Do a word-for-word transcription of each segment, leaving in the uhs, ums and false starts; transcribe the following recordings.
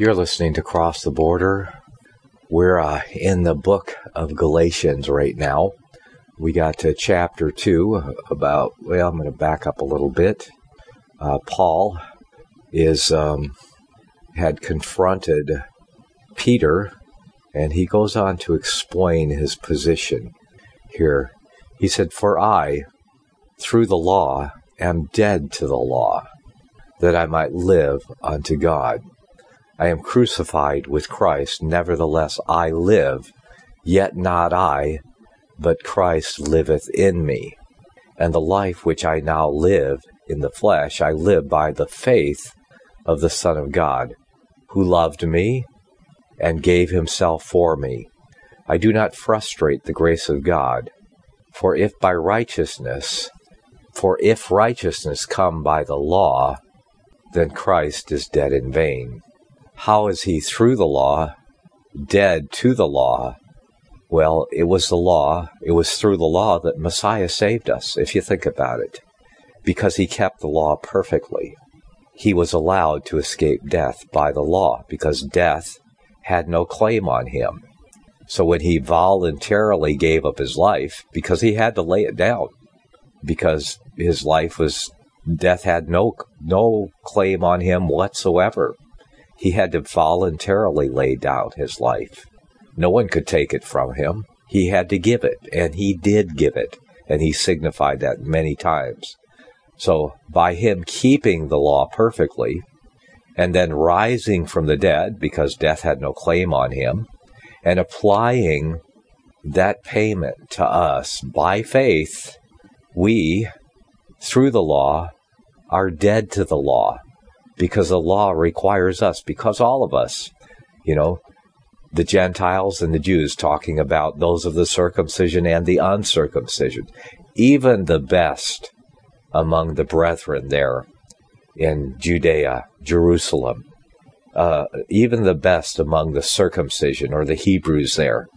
You're listening to Cross the Border. We're uh, in the book of Galatians right now. We got to chapter two about, well, I'm going to back up a little bit. Uh, Paul is um, had confronted Peter, and he goes on to explain his position here. He said, "For I, through the law, am dead to the law, that I might live unto God. I am crucified with Christ, nevertheless I live, yet not I, but Christ liveth in me. And the life which I now live in the flesh, I live by the faith of the Son of God, who loved me and gave himself for me. I do not frustrate the grace of God, for if by righteousness, for if righteousness come by the law, then Christ is dead in vain. How is he through the law dead to the law? Well, it was the law, it was through the law that Messiah saved us, if you think about it, because he kept the law perfectly. He was allowed to escape death by the law, because death had no claim on him. So when he voluntarily gave up his life, because he had to lay it down, because his life was, death had no no claim on him whatsoever. He had to voluntarily lay down his life. No one could take it from him. He had to give it, and he did give it, and he signified that many times. So by him keeping the law perfectly, and then rising from the dead, because death had no claim on him, and applying that payment to us by faith, we, through the law, are dead to the law, because the law requires us, because all of us, you know, the Gentiles and the Jews, talking about those of the circumcision and the uncircumcision, even the best among the brethren there in Judea, Jerusalem, uh, even the best among the circumcision or the Hebrews there,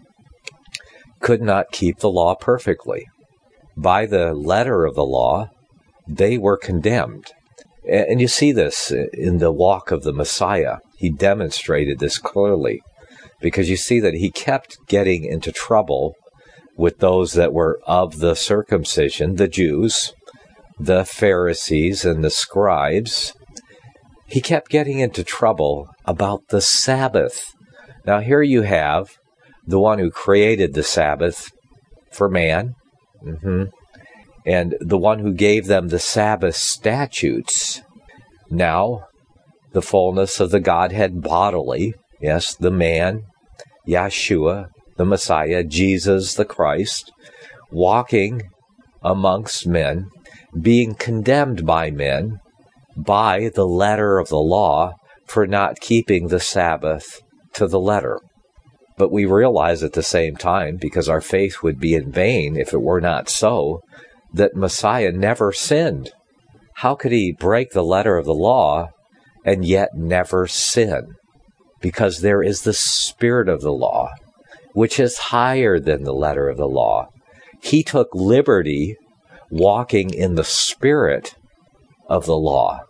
could not keep the law perfectly. By the letter of the law, they were condemned. And you see this in the walk of the Messiah. He demonstrated this clearly, because you see that he kept getting into trouble with those that were of the circumcision, the Jews, the Pharisees, and the scribes. He kept getting into trouble about the Sabbath. Now here you have the one who created the Sabbath for man, mm-hmm. and the one who gave them the Sabbath statutes. Now, the fullness of the Godhead bodily, yes, the man, Yeshua, the Messiah, Jesus the Christ, walking amongst men, being condemned by men by the letter of the law for not keeping the Sabbath to the letter. But we realize at the same time, because our faith would be in vain if it were not so, that Messiah never sinned. How could he break the letter of the law and yet never sin? Because there is the spirit of the law, which is higher than the letter of the law. He took liberty walking in the spirit of the law,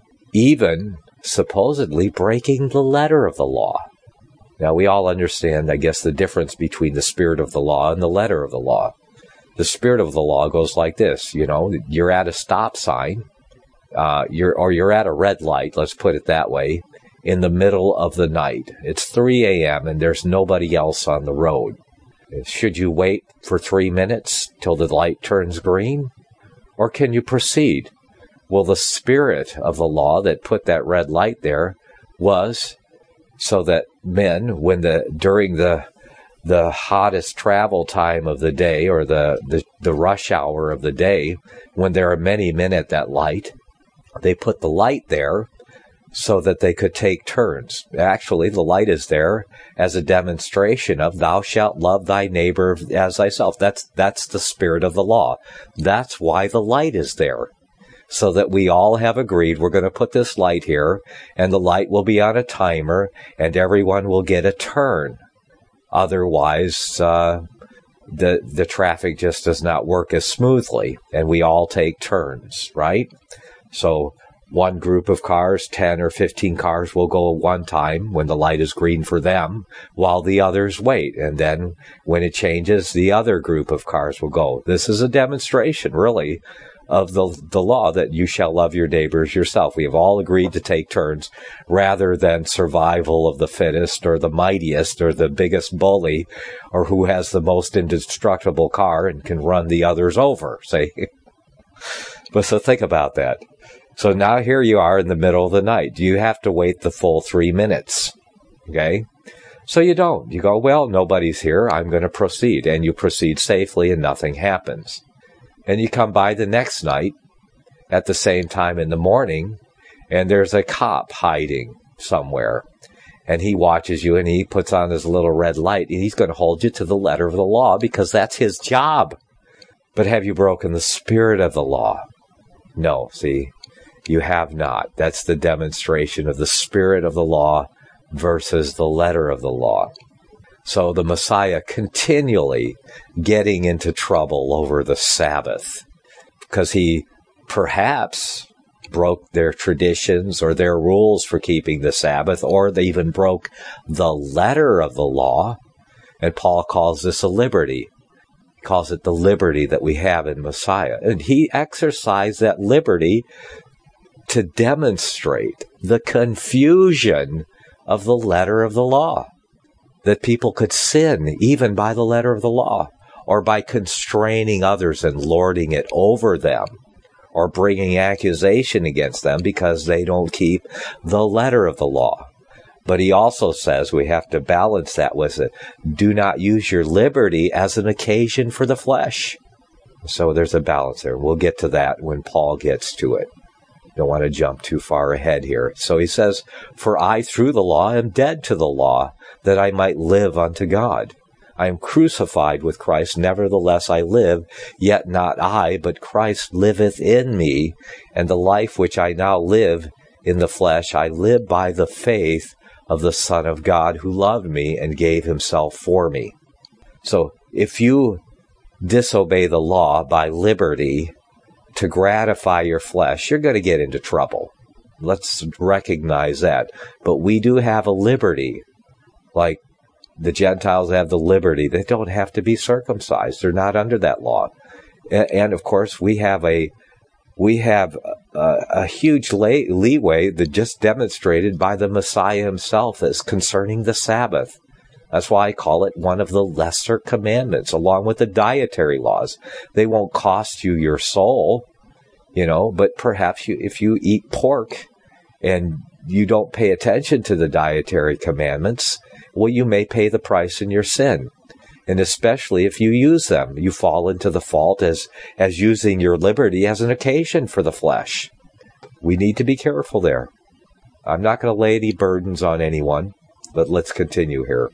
even supposedly breaking the letter of the law. Now, we all understand, I guess, the difference between the spirit of the law and the letter of the law. The spirit of the law goes like this, you know, you're at a stop sign, uh, you're or you're at a red light, let's put it that way, in the middle of the night. It's three a.m. and there's nobody else on the road. Should you wait for three minutes till the light turns green? Or can you proceed? Well, the spirit of the law that put that red light there was so that men, when the during the the hottest travel time of the day, or the, the, the rush hour of the day, when there are many men at that light, they put the light there so that they could take turns. Actually, the light is there as a demonstration of thou shalt love thy neighbor as thyself. That's, that's the spirit of the law. That's why the light is there. So that we all have agreed we're going to put this light here, and the light will be on a timer, and everyone will get a turn. Otherwise, uh, the the traffic just does not work as smoothly, and we all take turns, right? So One group of cars, ten or fifteen cars, will go one time when the light is green for them, while the others wait. And then when it changes, the other group of cars will go. This is a demonstration, really, of the the law that you shall love your neighbors yourself. We have all agreed to take turns rather than survival of the fittest or the mightiest or the biggest bully or who has the most indestructible car and can run the others over, see? But so think about that. So now here you are in the middle of the night. You have to wait the full three minutes, okay? So you don't. You go, well, nobody's here. I'm going to proceed. And you proceed safely and nothing happens. And you come by the next night at the same time in the morning, and there's a cop hiding somewhere. And he watches you, and he puts on his little red light, and he's going to hold you to the letter of the law because that's his job. But have you broken the spirit of the law? No, see, you have not. That's the demonstration of the spirit of the law versus the letter of the law. So the Messiah continually getting into trouble over the Sabbath because he perhaps broke their traditions or their rules for keeping the Sabbath, or they even broke the letter of the law. And Paul calls this a liberty. He calls it the liberty that we have in Messiah. And he exercised that liberty to demonstrate the confusion of the letter of the law. That people could sin even by the letter of the law, or by constraining others and lording it over them, or bringing accusation against them because they don't keep the letter of the law. But he also says we have to balance that with it. Do not use your liberty as an occasion for the flesh. So there's a balance there. We'll get to that when Paul gets to it. Don't want to jump too far ahead here. So he says, for I through the law am dead to the law, that I might live unto God. I am crucified with Christ, nevertheless I live, yet not I, but Christ liveth in me, and the life which I now live in the flesh, I live by the faith of the Son of God, who loved me and gave himself for me. So if you disobey the law by liberty to gratify your flesh, you're going to get into trouble. Let's recognize that. But we do have a liberty, like the Gentiles have the liberty. They don't have to be circumcised. They're not under that law. And, and of course, we have a we have a, a huge lay, leeway that just demonstrated by the Messiah himself as concerning the Sabbath. That's why I call it one of the lesser commandments, along with the dietary laws. They won't cost you your soul, you know, but perhaps you, if you eat pork and you don't pay attention to the dietary commandments, well, you may pay the price in your sin. And especially if you use them, you fall into the fault as, as using your liberty as an occasion for the flesh. We need to be careful there. I'm not going to lay any burdens on anyone, but let's continue here.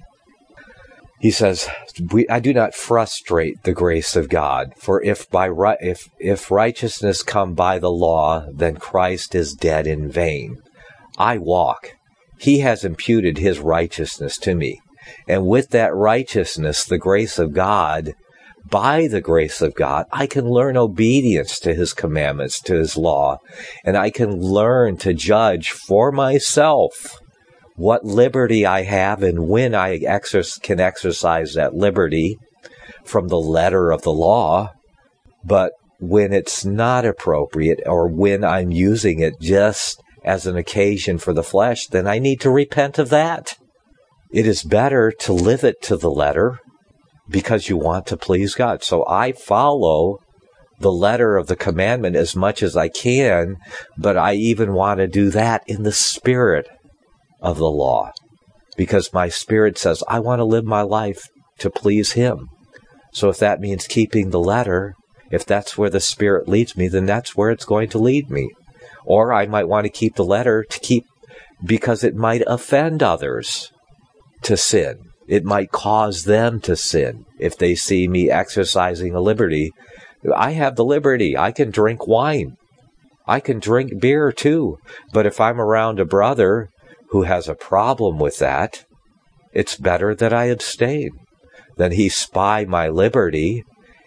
He says, we, I do not frustrate the grace of God, for if by ri- if if righteousness come by the law, then Christ is dead in vain. I walk. He has imputed his righteousness to me. And with that righteousness, the grace of God, by the grace of God, I can learn obedience to his commandments, to his law, and I can learn to judge for myself what liberty I have and when I exer- can exercise that liberty from the letter of the law. But when it's not appropriate, or when I'm using it just as an occasion for the flesh, then I need to repent of that. It is better to live it to the letter because you want to please God. So I follow the letter of the commandment as much as I can, but I even want to do that in the spirit of the law, because my spirit says, I want to live my life to please him. So if that means keeping the letter, if that's where the Spirit leads me, then that's where it's going to lead me. Or I might want to keep the letter to keep because it might offend others to sin. It might cause them to sin if they see me exercising a liberty. I have the liberty. I can drink wine. I can drink beer too. But if I'm around a brother who has a problem with that, it's better that I abstain than he spy my liberty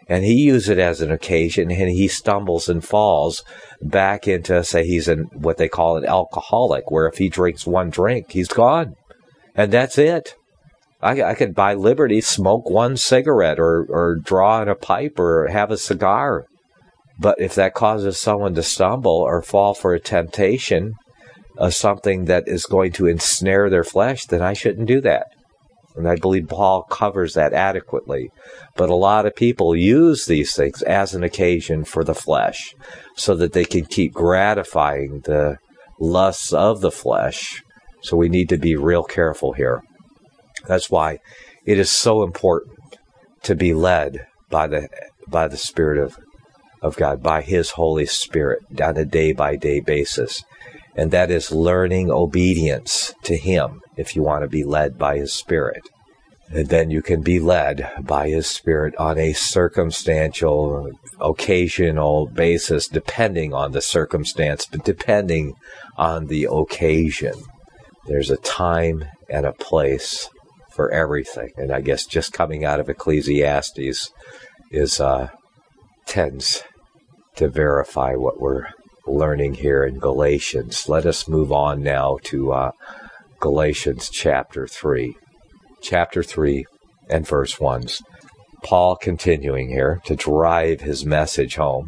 And he uses it as an occasion, and he stumbles and falls back into, say, he's in what they call an alcoholic, where if he drinks one drink, he's gone. And that's it. I, I could, by liberty, smoke one cigarette or, or draw in a pipe or have a cigar. But if that causes someone to stumble or fall for a temptation of something that is going to ensnare their flesh, then I shouldn't do that. And I believe Paul covers that adequately. But a lot of people use these things as an occasion for the flesh so that they can keep gratifying the lusts of the flesh. So we need to be real careful here. That's why it is so important to be led by the by the Spirit of, of God, by His Holy Spirit on a day-by-day basis. And that is learning obedience to Him if you want to be led by His Spirit. And then you can be led by His Spirit on a circumstantial, occasional basis, depending on the circumstance, but depending on the occasion. There's a time and a place for everything. And I guess just coming out of Ecclesiastes is uh, tends to verify what we're learning here in Galatians. Let us move on now to uh, Galatians chapter three. Chapter three and verse one. Paul continuing here to drive his message home.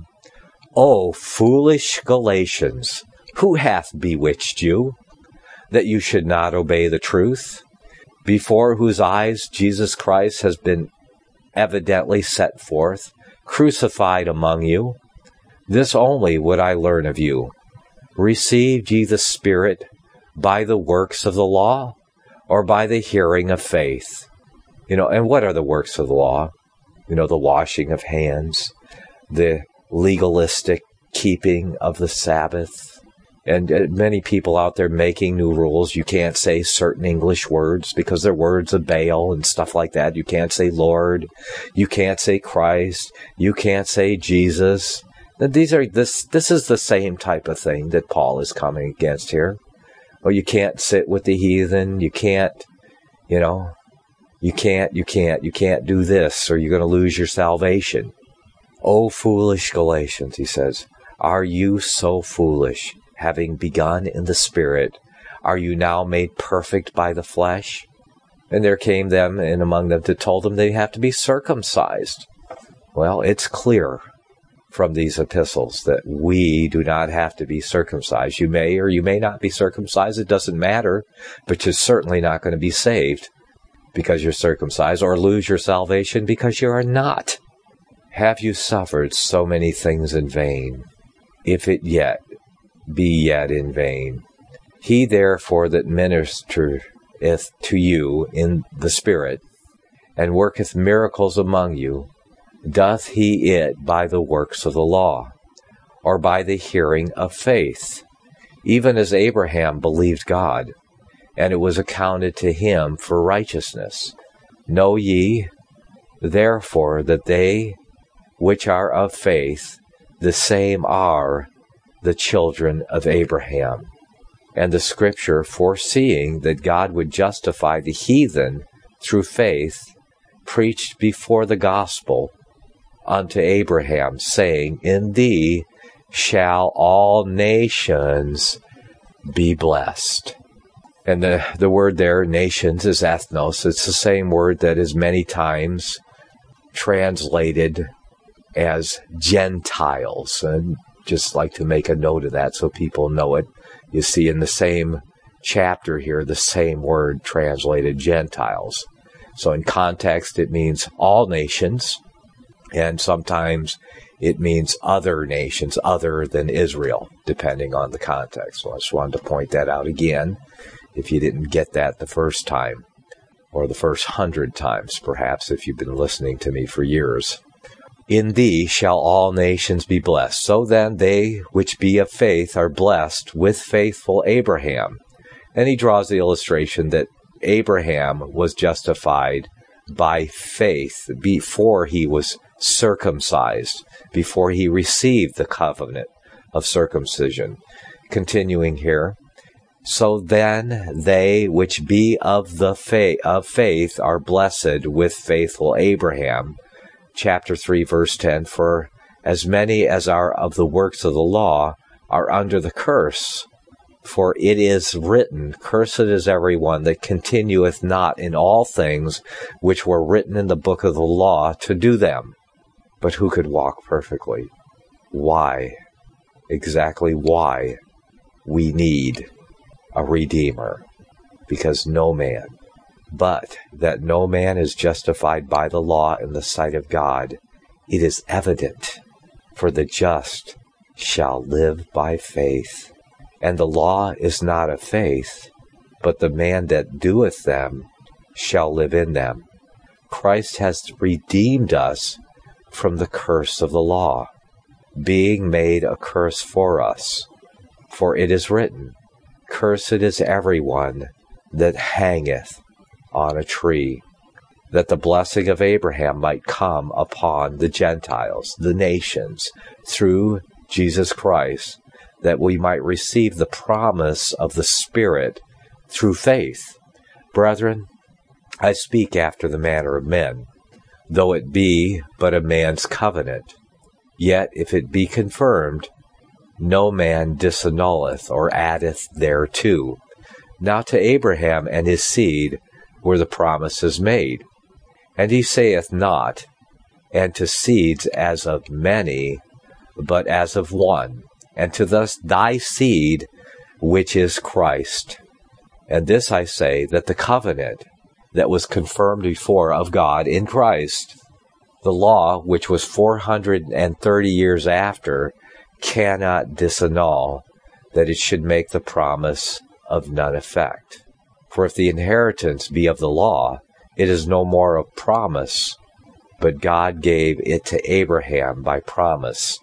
O foolish Galatians, who hath bewitched you, that you should not obey the truth, before whose eyes Jesus Christ has been evidently set forth, crucified among you? This only would I learn of you. Received ye the Spirit by the works of the law, or by the hearing of faith? You know, and what are the works of the law? You know, the washing of hands, the legalistic keeping of the Sabbath, and uh, many people out there making new rules. You can't say certain English words because they're words of Baal and stuff like that. You can't say Lord. You can't say Christ. You can't say Jesus. These are this. This is the same type of thing that Paul is coming against here. Well, you can't sit with the heathen. You can't, you know, you can't, you can't, you can't do this, or you're going to lose your salvation. O foolish Galatians, he says, are you so foolish? Having begun in the Spirit, are you now made perfect by the flesh? And there came them and among them that told them they have to be circumcised. Well, it's clear from these epistles that we do not have to be circumcised. You may or you may not be circumcised. It doesn't matter, but you're certainly not going to be saved because you're circumcised, or lose your salvation because you are not. Have you suffered so many things in vain, if it yet be yet in vain? He therefore that ministereth to you in the Spirit, and worketh miracles among you, doth he it by the works of the law, or by the hearing of faith? Even as Abraham believed God, and it was accounted to him for righteousness. Know ye, therefore, that they which are of faith, the same are the children of Abraham. And the Scripture, foreseeing that God would justify the heathen through faith, preached before the gospel unto Abraham, saying, in thee shall all nations be blessed. And the, the word there, nations, is ethnos. It's the same word that is many times translated as Gentiles. And just like to make a note of that so people know it. You see in the same chapter here, the same word translated Gentiles. So in context, it means all nations. And sometimes it means other nations other than Israel, depending on the context. So I just wanted to point that out again, if you didn't get that the first time, or the first hundred times, perhaps, if you've been listening to me for years. In thee shall all nations be blessed. So then they which be of faith are blessed with faithful Abraham. And he draws the illustration that Abraham was justified by faith before he was circumcised, before he received the covenant of circumcision. Continuing here, so then they which be of the faith of faith are blessed with faithful Abraham. chapter three, verse ten, for as many as are of the works of the law are under the curse. For it is written, Cursed is everyone that continueth not in all things which were written in the book of the law to do them. But who could walk perfectly? Why? Exactly why we need a Redeemer. Because no man, but that no man is justified by the law in the sight of God, it is evident, for the just shall live by faith. And the law is not of faith, but the man that doeth them shall live in them. Christ has redeemed us from the curse of the law, being made a curse for us. For it is written, Cursed is everyone that hangeth on a tree, that the blessing of Abraham might come upon the Gentiles, the nations, through Jesus Christ, that we might receive the promise of the Spirit through faith. Brethren, I speak after the manner of men, though it be but a man's covenant. Yet if it be confirmed, no man disannulleth or addeth thereto. Now to Abraham and his seed were the promises made. And he saith not, and to seeds as of many, but as of one, and to thus thy seed, which is Christ. And this I say, that the covenant that was confirmed before of God in Christ, the law, which was four hundred thirty years after, cannot disannul, that it should make the promise of none effect. For if the inheritance be of the law, it is no more of promise, but God gave it to Abraham by promise.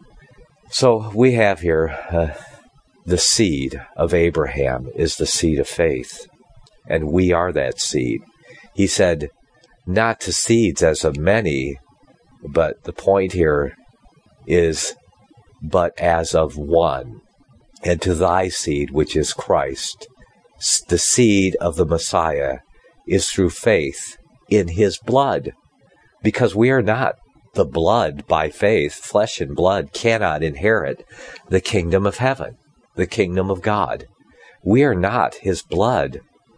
So we have here uh, the seed of Abraham is the seed of faith, and we are that seed. He said, not to seeds as of many, but the point here is, but as of one, and to thy seed, which is Christ. The seed of the Messiah is through faith in his blood, because we are not the blood by faith. Flesh and blood cannot inherit the kingdom of heaven, the kingdom of God. We are not his blood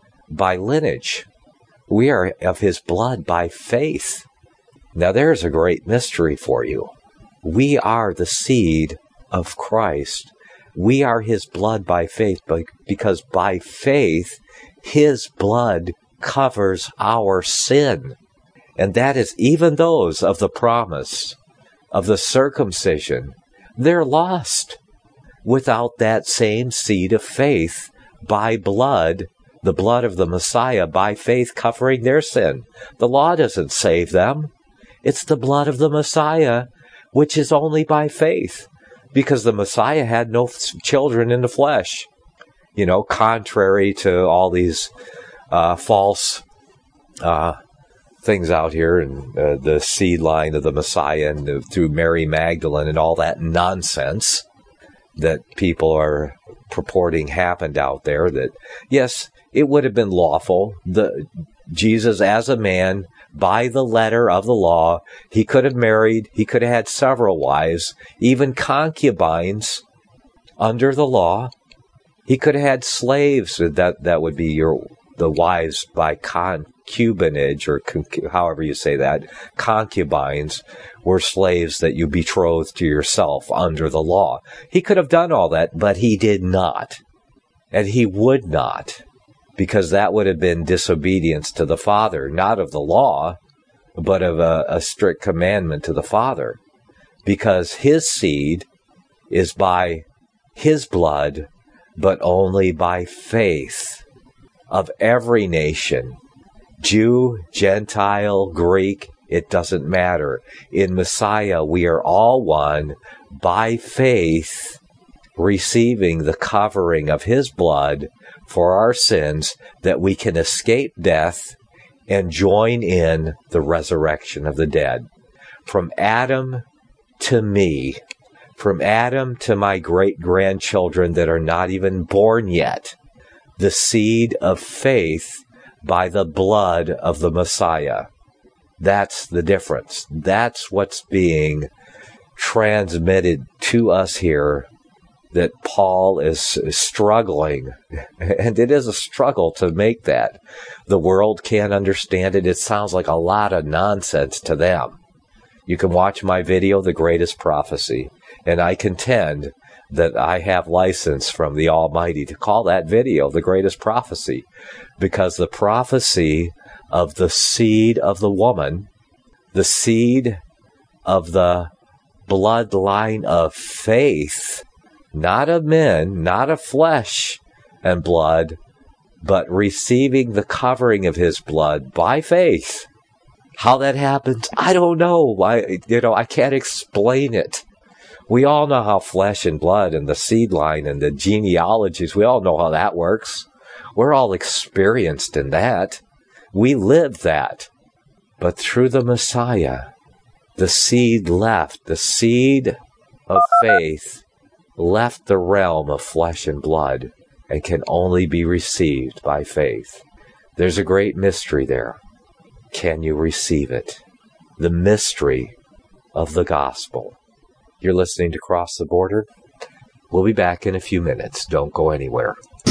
by lineage. We are of his blood by faith. Now there's a great mystery for you. We are the seed of Christ. We are his blood by faith, because by faith his blood covers our sin. And that is even those of the promise of the circumcision. They're lost without that same seed of faith by blood, the blood of the Messiah, by faith covering their sin. The law doesn't save them. It's the blood of the Messiah, which is only by faith, because the Messiah had no children in the flesh. You know, contrary to all these uh, false uh things out here, and uh, the seed line of the Messiah, and uh, through Mary Magdalene and all that nonsense that people are purporting happened out there, that yes, it would have been lawful. The Jesus as a man, by the letter of the law, he could have married, he could have had several wives, even concubines under the law. He could have had slaves, that that would be your the wives by concubinage, or con- however you say that. Concubines were slaves that you betrothed to yourself under the law. He could have done all that, but he did not. And he would not, because that would have been disobedience to the Father, not of the law, but of a, a strict commandment to the Father. Because his seed is by his blood, but only by faith, of every nation, Jew, Gentile, Greek, it doesn't matter. In Messiah, we are all one by faith, receiving the covering of his blood for our sins, that we can escape death and join in the resurrection of the dead. From Adam to me, from Adam to my great-grandchildren that are not even born yet, the seed of faith by the blood of the Messiah. That's the difference. That's what's being transmitted to us here, that Paul is struggling, and it is a struggle to make that. The world can't understand it. It sounds like a lot of nonsense to them. You can watch my video, The Greatest Prophecy, and I contend that I have license from the Almighty to call that video The Greatest Prophecy, because the prophecy of the seed of the woman, the seed of the bloodline of faith, not of men, not of flesh and blood, but receiving the covering of his blood by faith. How that happens, I don't know. I, you know, I can't explain it. We all know how flesh and blood and the seed line and the genealogies, we all know how that works. We're all experienced in that. We live that. But through the Messiah, the seed left, the seed of faith left the realm of flesh and blood and can only be received by faith. There's a great mystery there. Can you receive it? The mystery of the gospel. You're listening to Cross the Border. We'll be back in a few minutes. Don't go anywhere.